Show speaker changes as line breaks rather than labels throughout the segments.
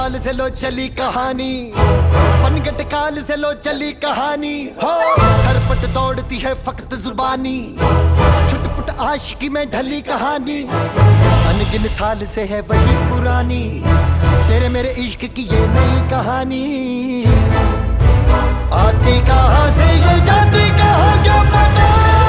ताल से लो चली कहानी, पनघट काल से लो चली कहानी हो। सरपट दौड़ती है फकत जुबानी, छुटपुट आशिकी में ढली कहानी। अनगिन साल से है वही पुरानी, तेरे मेरे इश्क की ये नई कहानी। आती कहाँ से ये जाती कहाँ क्या पता।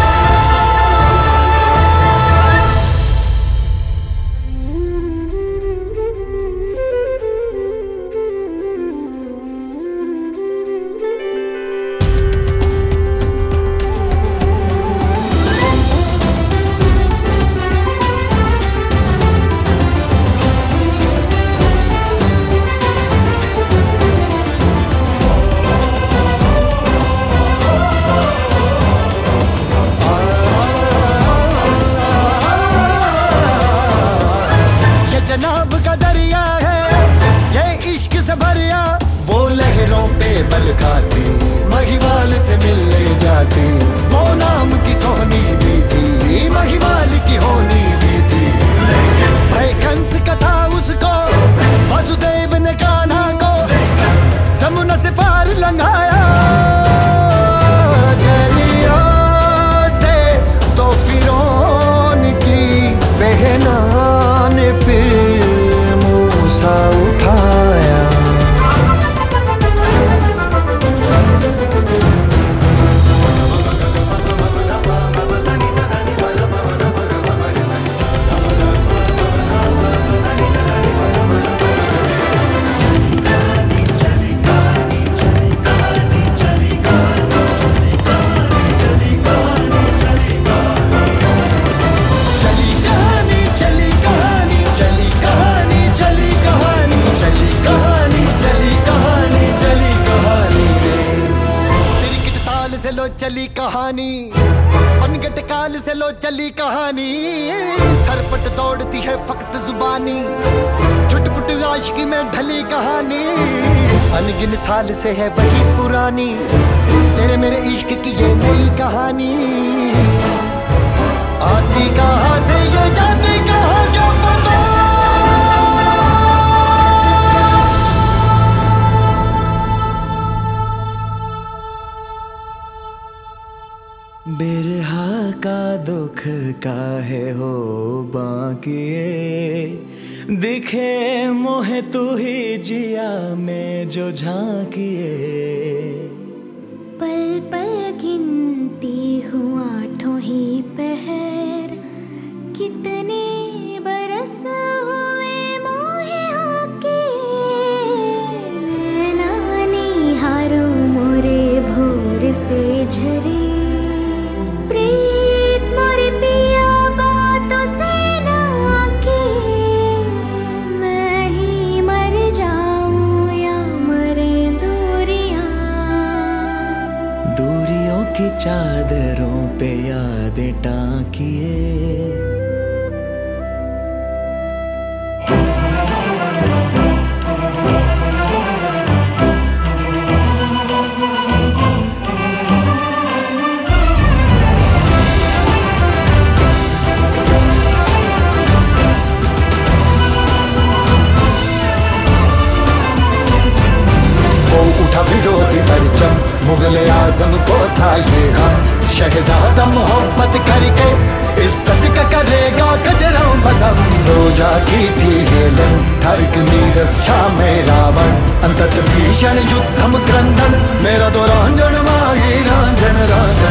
जनाब का दरिया है ये इश्क से भरिया, वो लहरों पे बल खाती महिवाल से मिलने जाती। वो नाम की सोहनी भी थी, महिवाल की होनी भी थी। भाई कंस कथा उसको, वसुदेव ने कान्हा को जमुना से पार लंघाया। दरिया से तो फिरौन की बहना ने फिर मूसा उठाया। से लो चली कहानी, पनघट काल से लो चली कहानी। सरपट दौड़ती है फकत जुबानी, छुटपुट आशिकी में ढली कहानी। अनगिन साल से है वही पुरानी, तेरे मेरे इश्क की ये नई कहानी। आती कहाँ से ये जाती कहाँ क्या पता।
बिरहा का दुख काहे हो बाकिए, दिखे मोहे तू ही जिया में जो झांकिए।
पल पल गिनती हूँ आठों ही पहर, कितने बरस हुए मोहे आके। नैना निहारो मोरे भोर से झरे,
की चादरों पे यादें टांकिए।
विरोधी परचम मुगले आजम को था ये गम, शहजादा मोहब्बत करके इज्जत का करेगा कजरों बज़म। रोजा की थी हेलन ठरक नीरव शाम रावण, अंतत भीषण युद्धम क्रंदन मेरा तो रांझण माही रांझण रांझण।